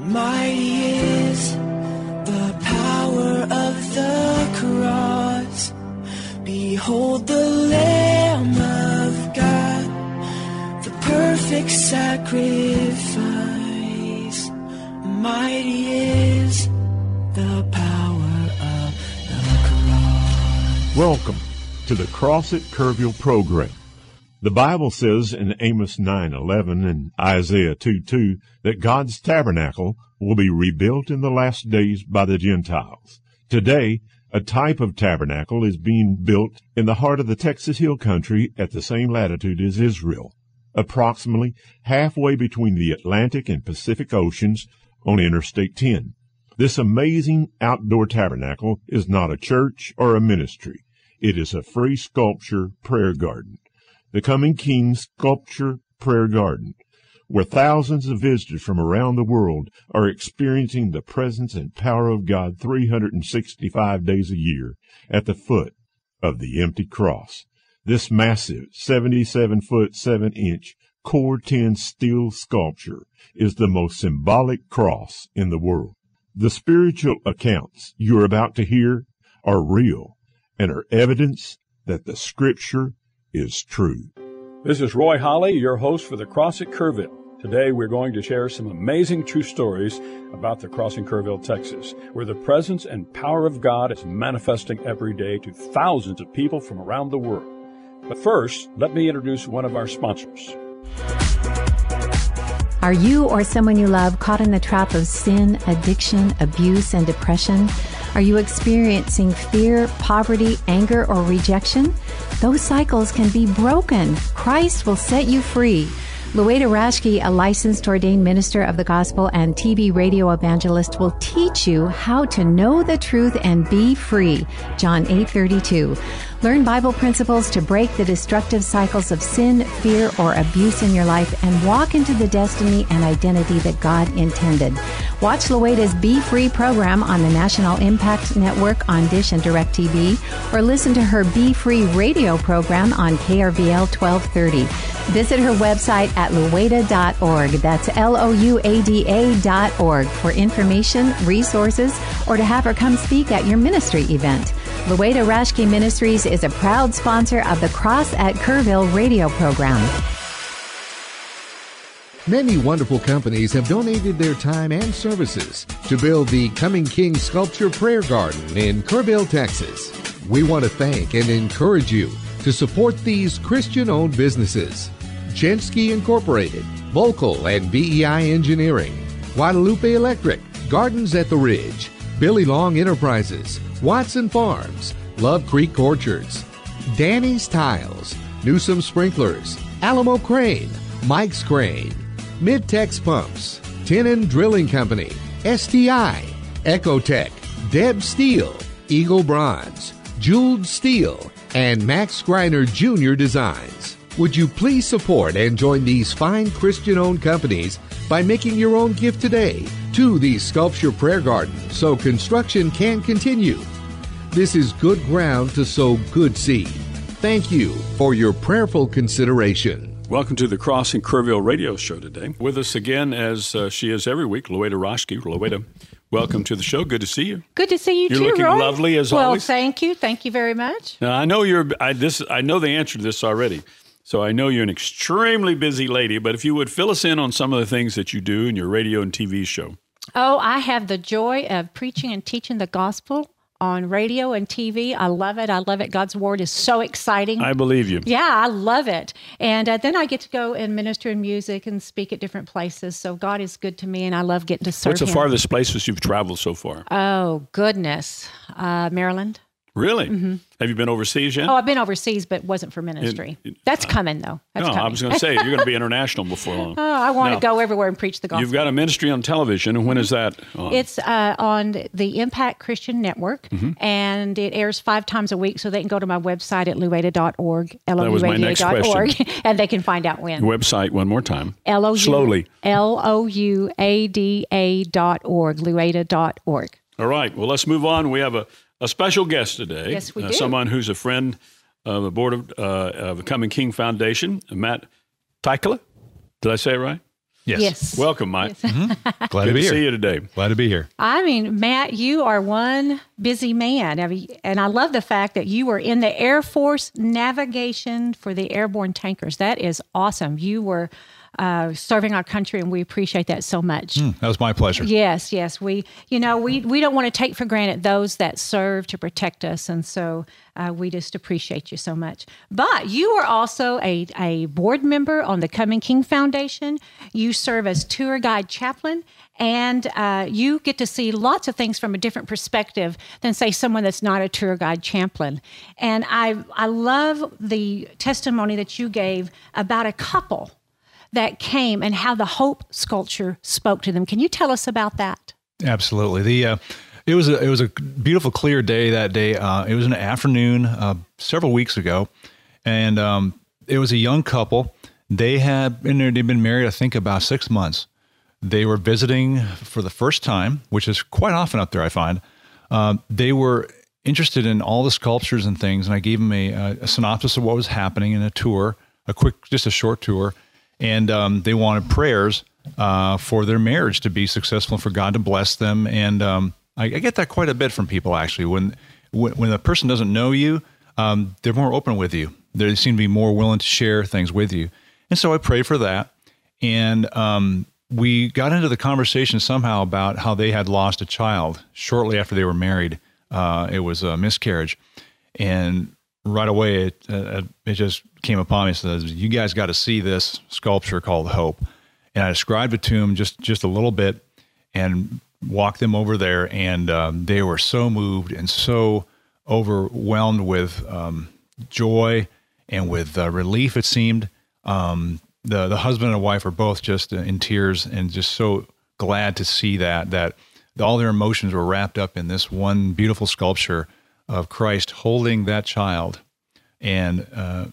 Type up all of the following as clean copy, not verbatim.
Mighty is the power of the cross. Behold the Lamb of God, the perfect sacrifice. Mighty is the power of the cross. Welcome to the Cross at Kerrville program. The Bible says in Amos 9:11 and Isaiah 2:2 that God's tabernacle will be rebuilt in the last days by the Gentiles. Today, a type of tabernacle is being built in the heart of the Texas Hill Country at the same latitude as Israel, approximately halfway between the Atlantic and Pacific Oceans on Interstate 10. This amazing outdoor tabernacle is not a church or a ministry. It is a free sculpture prayer garden. The Coming King Sculpture Prayer Garden, where thousands of visitors from around the world are experiencing the presence and power of God 365 days a year at the foot of the empty cross. This massive 77-foot 7-inch Core 10 steel sculpture is the most symbolic cross in the world. The spiritual accounts you are about to hear are real and are evidence that the Scripture is true. This is Roy Holly, your host for the Cross at Kerrville. Today we're going to share some amazing true stories about the Cross in Kerrville, Texas, where the presence and power of God is manifesting every day to thousands of people from around the world. But first, let me introduce one of our sponsors. Are you or someone you love caught in the trap of sin, addiction, abuse, and depression? Are you experiencing fear, poverty, anger, or rejection? Those cycles can be broken. Christ will set you free. Lueda Rashke, a licensed ordained minister of the gospel and TV radio evangelist, will teach you how to know the truth and be free. John 8:32. Learn Bible principles to break the destructive cycles of sin, fear, or abuse in your life and walk into the destiny and identity that God intended. Watch Lueda's Be Free program on the National Impact Network on Dish and DirecTV, or listen to her Be Free radio program on KRVL 1230. Visit her website at lueda.org. That's LOUADA.org for information, resources, or to have her come speak at your ministry event. Lueda Rashke Ministries is a proud sponsor of the Cross at Kerrville radio program. Many wonderful companies have donated their time and services to build the Coming King Sculpture Prayer Garden in Kerrville, Texas. We want to thank and encourage you to support these Christian-owned businesses: Chensky Incorporated, Volkel and BEI Engineering, Guadalupe Electric, Gardens at the Ridge, Billy Long Enterprises, Watson Farms, Love Creek Orchards, Danny's Tiles, Newsom Sprinklers, Alamo Crane, Mike's Crane, Mid-Tex Pumps, Tenon Drilling Company, STI, Ecotech, Deb Steel, Eagle Bronze, Jeweled Steel, and Max Greiner Jr. Designs. Would you please support and join these fine Christian-owned companies by making your own gift today to the Sculpture Prayer Garden so construction can continue? This is good ground to sow good seed. Thank you for your prayerful consideration. Welcome to the Cross in Kerrville radio show today. With us again, as she is every week, Lueda Rashke. Lueda, welcome to the show. Good to see you. Good to see you too, Roy. You're looking lovely as always. Well, thank you. Thank you very much. Now, I know I know the answer to this already. So I know you're an extremely busy lady, but if you would fill us in on some of the things that you do in your radio and TV show. Oh, I have the joy of preaching and teaching the gospel on radio and TV. I love it. I love it. God's Word is so exciting. I believe you. Yeah, I love it. And then I get to go and minister in music and speak at different places. So God is good to me, and I love getting to serve Him. What's the farthest places you've traveled so far? Oh, goodness. Maryland. Really? Mm-hmm. Have you been overseas yet? Oh, I've been overseas, but wasn't for ministry. That's coming, though. That's coming. I was going to say, you're going to be international before long. Oh, I want to go everywhere and preach the gospel. You've got a ministry on television, and when is that on? It's on the Impact Christian Network, and it airs 5 times a week, so they can go to my website at lueda.org, LOUADA.org, and they can find out when. Website one more time. Slowly. LOUADA.org, lueda.org. All right, well, let's move on. We have a special guest today. Yes, we do. Someone who's a friend of the board of the Coming King Foundation, Matt Tykala. Did I say it right? Yes. Welcome, Mike. Yes. Glad to Good be to here. see you today. Glad to be here. I mean, Matt, you are one busy man. And I love the fact that you were in the Air Force navigation for the airborne tankers. That is awesome. You were serving our country, and we appreciate that so much. That was my pleasure. Yes. We don't want to take for granted those that serve to protect us. And so we just appreciate you so much. But you are also a board member on the Coming King Foundation. You serve as tour guide chaplain, and you get to see lots of things from a different perspective than, say, someone that's not a tour guide chaplain. And I love the testimony that you gave about a couple that came and how the Hope sculpture spoke to them. Can you tell us about that? Absolutely. It was a beautiful, clear day that day. It was an afternoon several weeks ago, and it was a young couple. They'd been married, I think, about 6 months. They were visiting for the first time, which is quite often up there, I find. They were interested in all the sculptures and things, and I gave them a synopsis of what was happening in a tour, just a short tour. And they wanted prayers for their marriage to be successful, for God to bless them. And I get that quite a bit from people, actually. When a person doesn't know you, they're more open with you. They seem to be more willing to share things with you. And so I prayed for that. And we got into the conversation somehow about how they had lost a child shortly after they were married. It was a miscarriage. And right away, it just came upon me and says, you guys got to see this sculpture called Hope. And I described it to them just a little bit and walked them over there. And they were so moved and so overwhelmed with joy and with relief, it seemed. The husband and wife are both just in tears and just so glad to see that all their emotions were wrapped up in this one beautiful sculpture of Christ holding that child, and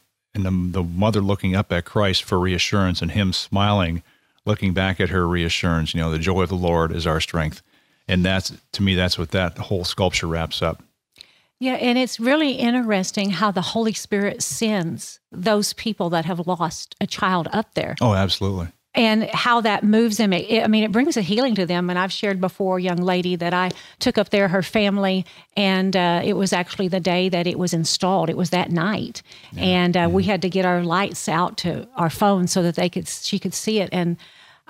the mother looking up at Christ for reassurance, and him smiling, looking back at her reassurance. The joy of the Lord is our strength. And that's what that whole sculpture wraps up. Yeah, and it's really interesting how the Holy Spirit sends those people that have lost a child up there. Oh, absolutely. And how that moves them. It brings a healing to them. And I've shared before a young lady that I took up there, her family, and it was actually the day that it was installed. It was that night. Yeah. And we had to get our lights out to our phone so that she could see it. And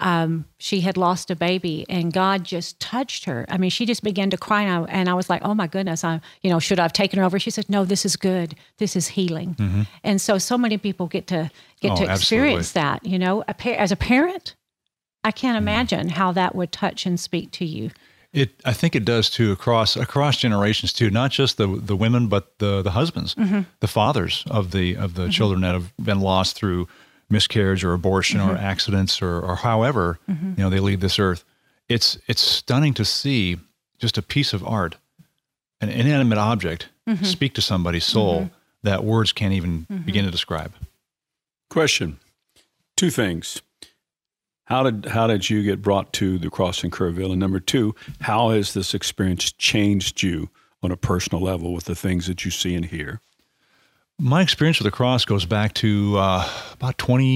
she had lost a baby, and God just touched her. I mean, she just began to cry, and I was like, "Oh my goodness! Should I have taken her over?" She said, "No, this is good. This is healing." Mm-hmm. And so many people get to experience that. As a parent, I can't imagine how that would touch and speak to you. I think it does too, across generations too. Not just the women, but the husbands, mm-hmm. the fathers of the mm-hmm. children that have been lost through miscarriage or abortion mm-hmm. or accidents or however, mm-hmm. They leave this earth. It's stunning to see just a piece of art, an inanimate object, mm-hmm. speak to somebody's soul mm-hmm. that words can't even mm-hmm. begin to describe. Question. 2 things. How did you get brought to the Cross in Kerrville? And number 2, how has this experience changed you on a personal level with the things that you see and hear? My experience with the cross goes back to about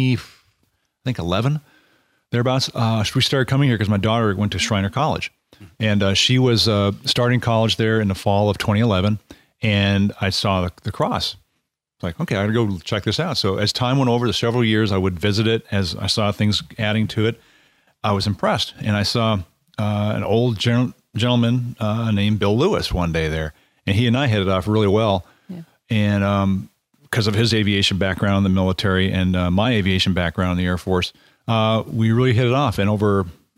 2011, thereabouts. We started coming here because my daughter went to Schreiner College, and she was starting college there in the fall of 2011, and I saw the cross. Like, okay, I got to go check this out. So as time went over, the several years, I would visit it. As I saw things adding to it, I was impressed, and I saw an old gentleman named Bill Lewis one day there, and he and I hit it off really well, yeah. And because of his aviation background in the military and my aviation background in the Air Force, we really hit it off. And over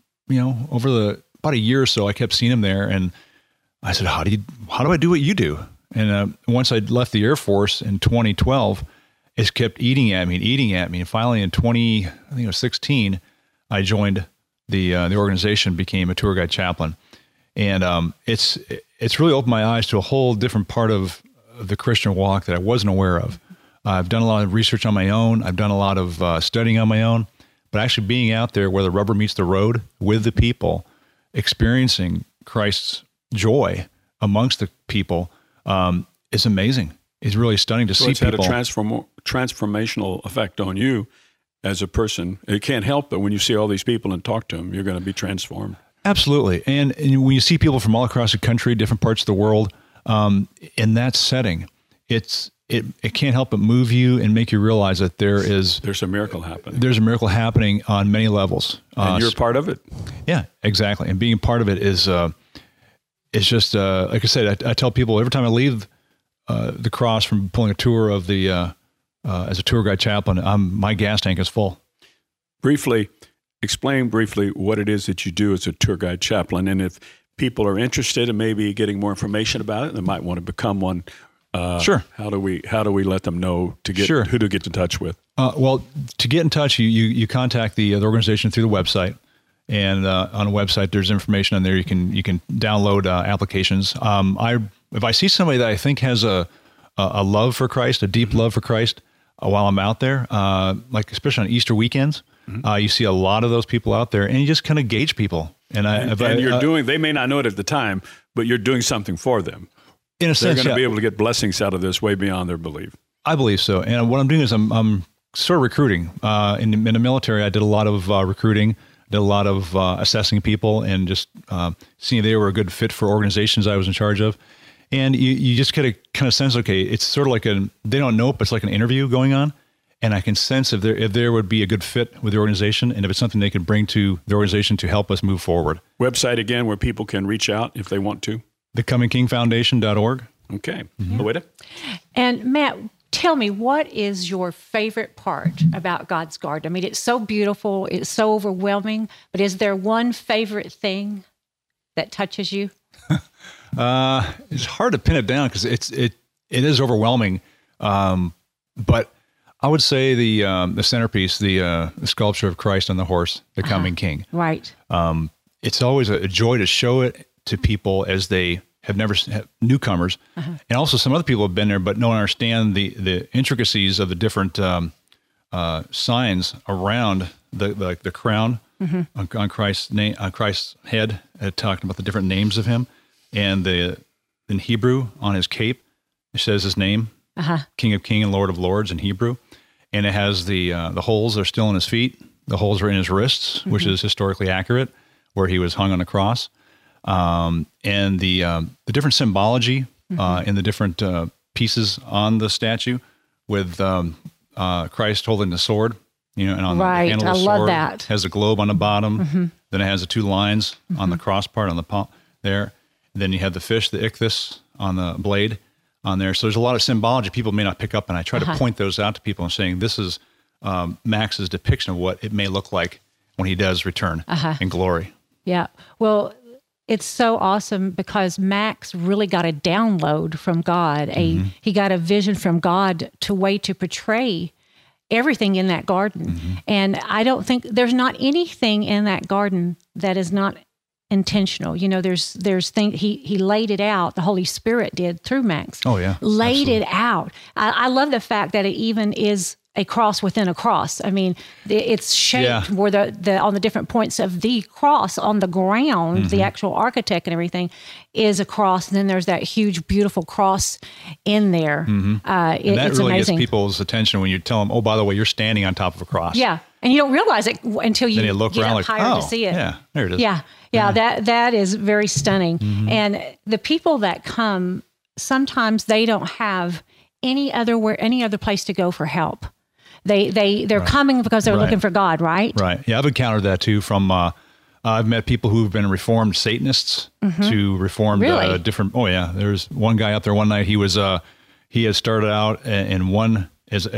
about a year or so, I kept seeing him there, and I said, "How do I do what you do?" And once I left the Air Force in 2012, it kept eating at me. And finally, in 2016, I joined the organization, became a tour guide chaplain, and it's really opened my eyes to a whole different part of the Christian walk that I wasn't aware of. I've done a lot of research on my own. I've done a lot of studying on my own, but actually being out there where the rubber meets the road with the people, experiencing Christ's joy amongst the people, is amazing. It's really stunning to see people. It's had a transformational effect on you as a person. It can't help but when you see all these people and talk to them, you're going to be transformed. Absolutely. And when you see people from all across the country, different parts of the world, in that setting, it can't help but move you and make you realize that there's a miracle happening. There's a miracle happening on many levels. And you're part of it. Yeah, exactly. And being a part of it is just, like I said, I tell people every time I leave the cross from pulling a tour of the, as a tour guide chaplain, my gas tank is full. Explain briefly what it is that you do as a tour guide chaplain. And if people are interested in maybe getting more information about it, they might want to become one. Sure. How do we let them know to get who to get in touch with? Well, to get in touch, you contact the organization through the website, and on the website there's information on there. You can download applications. If I see somebody that I think has a love for Christ, a deep love for Christ, while I'm out there, like especially on Easter weekends, you see a lot of those people out there, and you just kind of gauge people. They may not know it at the time, but you're doing something for them. In a sense, they're going to be able to get blessings out of this way beyond their belief. I believe so. And what I'm doing is I'm sort of recruiting. In the military, I did a lot of recruiting, did a lot of assessing people, and just seeing if they were a good fit for organizations I was in charge of. And you just get a kind of sense, okay, it's sort of like they don't know it, but it's like an interview going on. And I can sense if there would be a good fit with the organization, and if it's something they could bring to the organization to help us move forward. Website again, where people can reach out if they want to. TheComingKingFoundation.org. Okay. Louita? And Matt, tell me, what is your favorite part about God's garden? I mean, it's so beautiful, it's so overwhelming, but is there one favorite thing that touches you? It's hard to pin it down because it is overwhelming. But I would say the centerpiece, the sculpture of Christ on the horse, the coming King. Right. It's always a joy to show it to people as they have never newcomers, and also some other people have been there but don't understand the intricacies of the different signs around the crown on Christ's name, on Christ's head, talking about the different names of him, and in Hebrew on his cape it says his name, King of Kings and Lord of Lords in Hebrew, and it has the holes are still in his feet, the holes are in his wrists, which is historically accurate, where he was hung on a cross. And the different symbology in the different pieces on the statue, with Christ holding the sword, and on the handle of the sword has a globe on the bottom. Then it has the two lines on the cross part on the palm there. And then you have the fish, the ichthys on the blade on there. So there's a lot of symbology people may not pick up, and I try to point those out to people and saying this is Max's depiction of what it may look like when he does return in glory. Yeah. Well, it's so awesome because Max really got a download from God. He got a vision from God to portray everything in that garden. And I don't think there's not anything in that garden that is not intentional. There's things he laid it out. The Holy Spirit did through Max. Oh yeah, laid it out. I love the fact that it even is a cross within a cross. I mean, it's shaped where the on the different points of the cross on the ground, the actual architect and everything is a cross. And then there's that huge, beautiful cross in there. And that it's really amazing. gets people's attention when you tell them, oh, by the way, you're standing on top of a cross. Yeah. And you don't realize it until you look get around up higher to see it. Yeah, there it is. Yeah. That is very stunning. And the people that come, sometimes they don't have any other place to go for help. They're coming because they're looking for God, right? Right. Yeah, I've encountered that too. From I've met people who've been Reformed Satanists to Reformed different. Oh yeah, there's one guy out there one night. He had started out in one as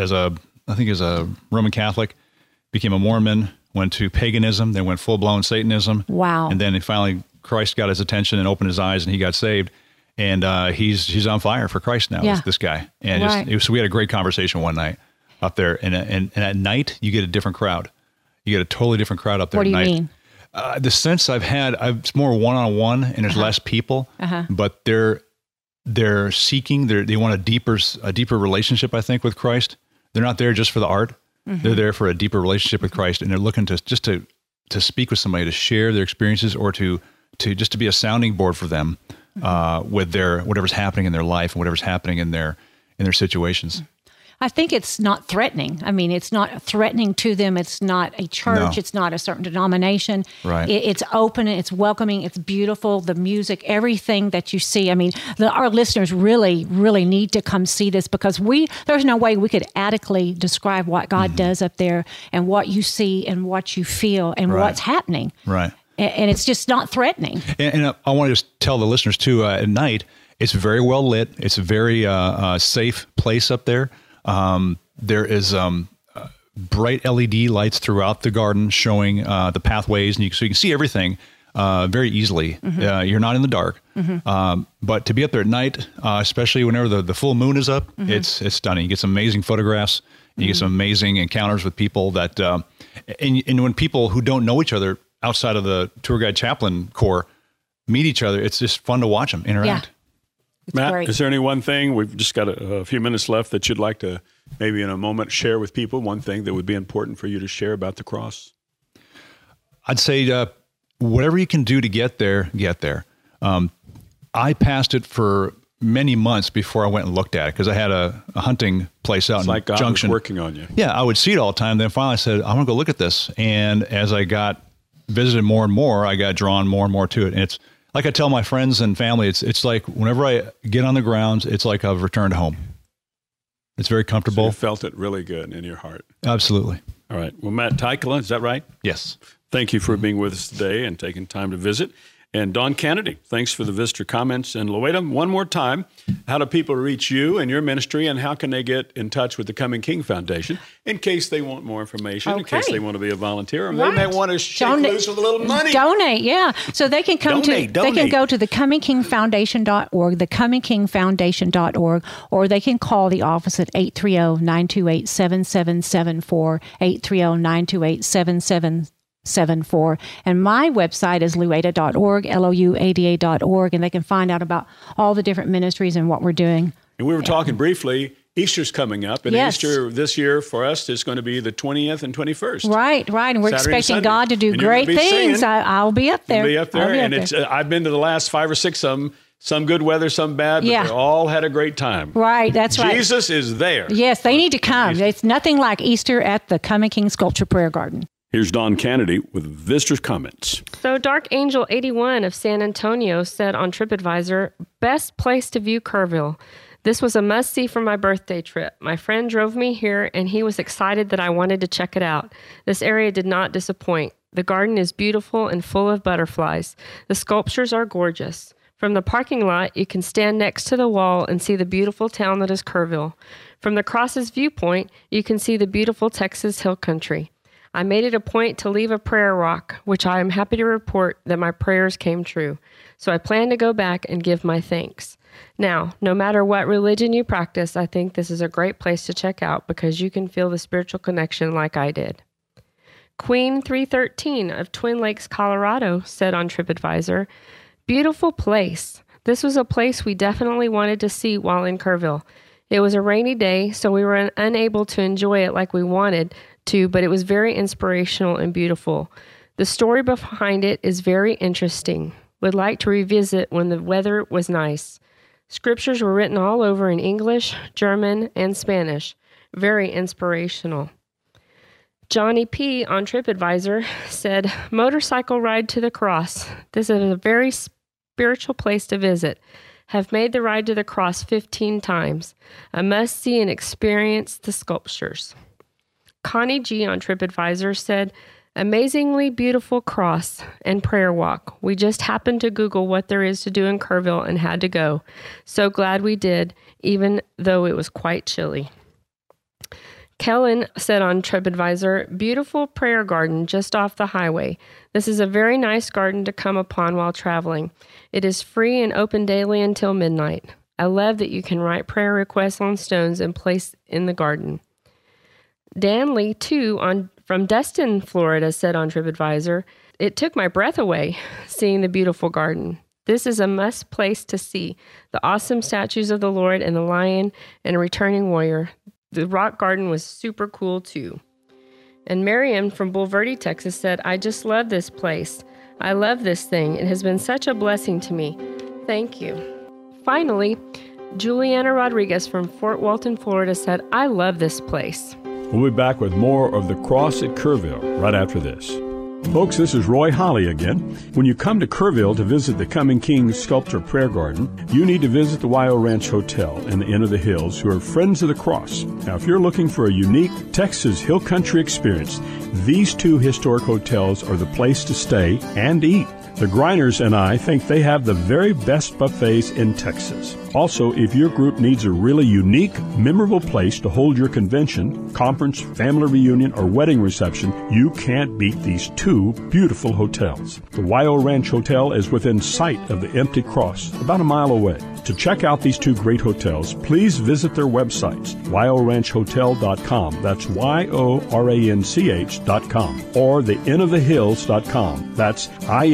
a Roman Catholic, became a Mormon, went to paganism, then went full blown Satanism. Wow. And then finally Christ got his attention and opened his eyes, and he got saved. And he's on fire for Christ now. This guy. And so we had a great conversation one night up there, and at night you get a different crowd. You get a totally different crowd up there. What do you mean? The sense I've had, it's more one-on-one, and there's less people, but they're seeking. They want a deeper relationship, I think, with Christ. They're not there just for the art. They're there for a deeper relationship with Christ, and they're looking to speak with somebody, to share their experiences, or to be a sounding board for them with whatever's happening in their life and whatever's happening in their situations. I think it's not threatening. I mean, it's not threatening to them. It's not a church. No. It's not a certain denomination. Right. It's open. It's welcoming. It's beautiful. The music, everything that you see. I mean, our listeners really, really need to come see this, because there's no way we could adequately describe what God does up there and what you see and what you feel and what's happening. Right. And it's just not threatening. And I want to just tell the listeners too, at night, it's very well lit. It's a very safe place up there. There is bright LED lights throughout the garden showing the pathways, and so you can see everything very easily. You're not in the dark. But to be up there at night, especially whenever the full moon is up, it's stunning. You get some amazing photographs. You get some amazing encounters with people that, and when people who don't know each other outside of the tour guide chaplain corps meet each other, it's just fun to watch them interact. Yeah. Matt, great. is there any one thing, we've just got a few minutes left, that you'd like to maybe in a moment share with people, one thing that would be important for you to share about the cross? I'd say whatever you can do to get there, get there. I passed it for many months before I went and looked at it, because I had a hunting place out It's in like God Junction. was working on you. Yeah, I would see it all the time. Then finally I said, I'm going to go look at this. And as I got visited more and more, I got drawn more and more to it. And it's like I tell my friends and family, it's like whenever I get on the grounds, it's like I've returned home. It's very So comfortable. you felt it really good in your heart. Absolutely. All right. Well, Matt Tykala, is that right? Yes. Thank you for being with us today and taking time to visit. And Don Kennedy, thanks for the visitor comments. And Loida, one more time, how do people reach you and your ministry, and how can they get in touch with the Coming King Foundation in case they want more information, in case Okay. they want to be a volunteer, or Right. they may want to shake Donate- loose with a little money? Donate, yeah. So they can come they can Donate. go to the ComingKingFoundation.org, thecomingKingFoundation.org, or they can call the office at 830-928-7774, 830-928-7774. And my website is luada.org, LOUADA.org, and they can find out about all the different ministries and what we're doing. And we were talking briefly, Easter's coming up, and Yes. Easter this year for us is going to be the 20th and 21st. Right. And we're Saturday and expecting Sunday. God to do And you're gonna great be things. singing. I'll be up there. Be up there, I'll be and up it's there. I've been to the last 5 or 6 of them. Some good weather, some bad, but Yeah. they all had a great time. Right, that's right. Jesus is there. Yes, they need to come. It's nothing like Easter at the Coming King Sculpture Prayer Garden. Here's Don Kennedy with visitors' comments. So Dark Angel 81 of San Antonio said on TripAdvisor, best place to view Kerrville. This was a must-see for my birthday trip. My friend drove me here, and he was excited that I wanted to check it out. This area did not disappoint. The garden is beautiful and full of butterflies. The sculptures are gorgeous. From the parking lot, you can stand next to the wall and see the beautiful town that is Kerrville. From the Cross's viewpoint, you can see the beautiful Texas Hill Country. I made it a point to leave a prayer rock, which I am happy to report that my prayers came true. So I plan to go back and give my thanks. Now, no matter what religion you practice, I think this is a great place to check out because you can feel the spiritual connection like I did. Queen 313 of Twin Lakes, Colorado said on TripAdvisor, beautiful place. This was a place we definitely wanted to see while in Kerrville. It was a rainy day, so we were unable to enjoy it like we wanted to, but it was very inspirational and beautiful. The story behind it is very interesting. Would like to revisit when the weather was nice. Scriptures were written all over in English, German, and Spanish. Very inspirational. Johnny P. on TripAdvisor said, motorcycle ride to the cross. This is a very spiritual place to visit. Have made the ride to the cross 15 times. A must-see and experience the sculptures. Connie G. on TripAdvisor said, amazingly beautiful cross and prayer walk. We just happened to Google what there is to do in Kerrville and had to go. So glad we did, even though it was quite chilly. Kellen said on TripAdvisor, beautiful prayer garden just off the highway. This is a very nice garden to come upon while traveling. It is free and open daily until midnight. I love that you can write prayer requests on stones and place in the garden. Dan Lee, too, from Destin, Florida, said on TripAdvisor, it took my breath away seeing the beautiful garden. This is a must place to see. The awesome statues of the Lord and the lion and a returning warrior. The rock garden was super cool, too. And Miriam from Bulverde, Texas said, I just love this place. I love this thing. It has been such a blessing to me. Thank you. Finally, Juliana Rodriguez from Fort Walton, Florida said, I love this place. We'll be back with more of The Cross at Kerrville right after this. Folks, this is Roy Holly again. When you come to Kerrville to visit the Coming King Sculpture Prayer Garden, you need to visit the Wyo Ranch Hotel in the Inn of the Hills, who are Friends of the Cross. Now, if you're looking for a unique Texas Hill Country experience, these two historic hotels are the place to stay and eat. The Greiners and I think they have the very best buffets in Texas. Also, if your group needs a really unique, memorable place to hold your convention, conference, family reunion, or wedding reception, you can't beat these two beautiful hotels. The Wyo Ranch Hotel is within sight of the Empty Cross, about a mile away. To check out these two great hotels, please visit their websites, wyoranchhotel.com, that's YORANCH.com, or theinnofthehills.com, that's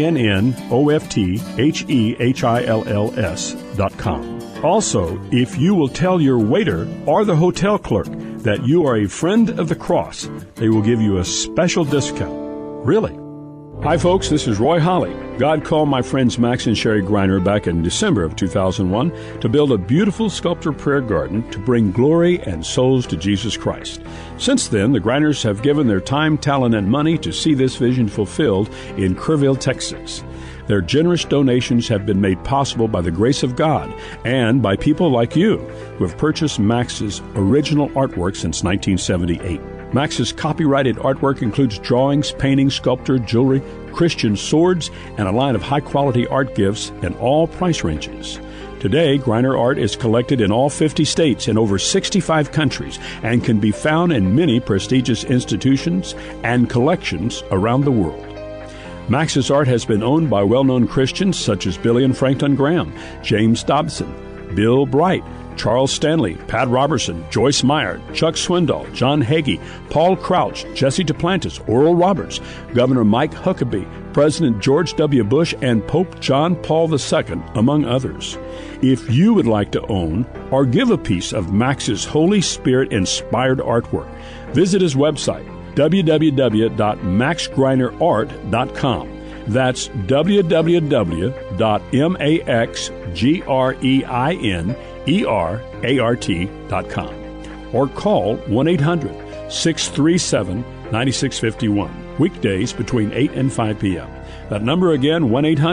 INNOFTHEHILLS.com. Also, if you will tell your waiter or the hotel clerk that you are a friend of the Cross, they will give you a special discount. Really. Hi, folks. This is Roy Holly. God called my friends Max and Sherry Greiner back in December of 2001 to build a beautiful sculpture prayer garden to bring glory and souls to Jesus Christ. Since then, the Greiners have given their time, talent, and money to see this vision fulfilled in Kerrville, Texas. Their generous donations have been made possible by the grace of God and by people like you who have purchased Max's original artwork since 1978. Max's copyrighted artwork includes drawings, paintings, sculpture, jewelry, Christian swords, and a line of high-quality art gifts in all price ranges. Today, Greiner art is collected in all 50 states in over 65 countries and can be found in many prestigious institutions and collections around the world. Max's art has been owned by well-known Christians such as Billy and Franklin Graham, James Dobson, Bill Bright, Charles Stanley, Pat Robertson, Joyce Meyer, Chuck Swindoll, John Hagee, Paul Crouch, Jesse Duplantis, Oral Roberts, Governor Mike Huckabee, President George W. Bush, and Pope John Paul II, among others. If you would like to own or give a piece of Max's Holy Spirit-inspired artwork, visit his website, www.maxgreinerart.com. That's www.maxgreinerart.com. Or call 1-800-637-9651. Weekdays between 8 and 5 p.m. That number again,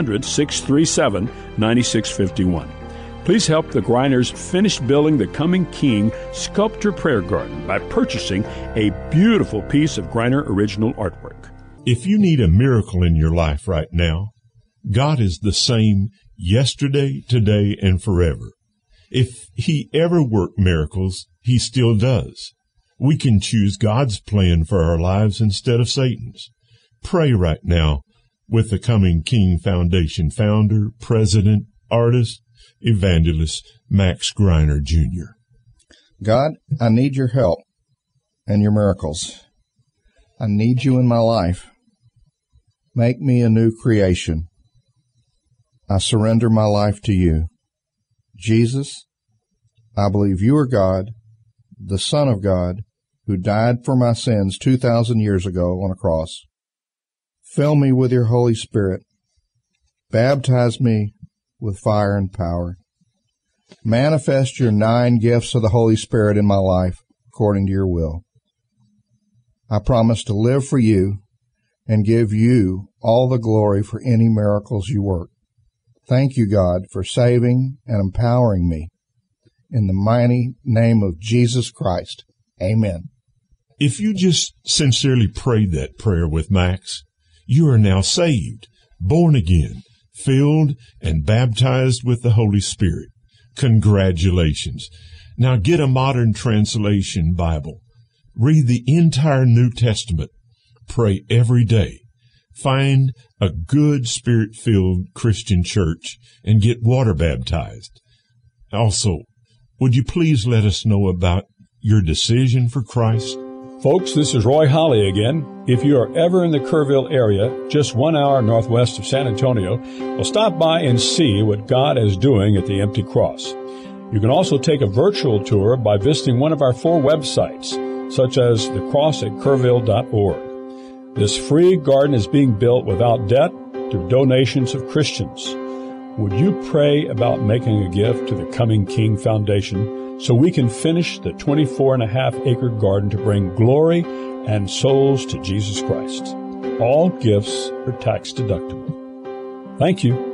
1-800-637-9651. Please help the Greiners finish building the Coming King Sculpture Prayer Garden by purchasing a beautiful piece of Greiner original artwork. If you need a miracle in your life right now, God is the same yesterday, today, and forever. If He ever worked miracles, He still does. We can choose God's plan for our lives instead of Satan's. Pray right now with the Coming King Foundation founder, president, artist, evangelist Max Greiner Jr. God, I need your help and your miracles. I need you in my life. Make me a new creation. I surrender my life to you. Jesus, I believe you are God, the Son of God, who died for my sins 2,000 years ago on a cross. Fill me with your Holy Spirit. Baptize me with fire and power. Manifest your 9 gifts of the Holy Spirit in my life according to your will. I promise to live for you and give you all the glory for any miracles you work. Thank you, God, for saving and empowering me. In the mighty name of Jesus Christ, amen. If you just sincerely prayed that prayer with Max, you are now saved, born again, filled and baptized with the Holy Spirit. Congratulations. Now get a modern translation Bible. Read the entire New Testament. Pray every day. Find a good Spirit-filled Christian church and get water baptized. Also, would you please let us know about your decision for Christ? Folks, this is Roy Holly again. If you are ever in the Kerrville area, just 1 hour northwest of San Antonio, well, stop by and see what God is doing at the Empty Cross. You can also take a virtual tour by visiting one of our 4 websites, such as thecrossatkerrville.org. This free garden is being built without debt through donations of Christians. would you pray about making a gift to the Coming King Foundation so we can finish the 24.5-acre garden to bring glory and souls to Jesus Christ? All gifts are tax deductible. Thank you.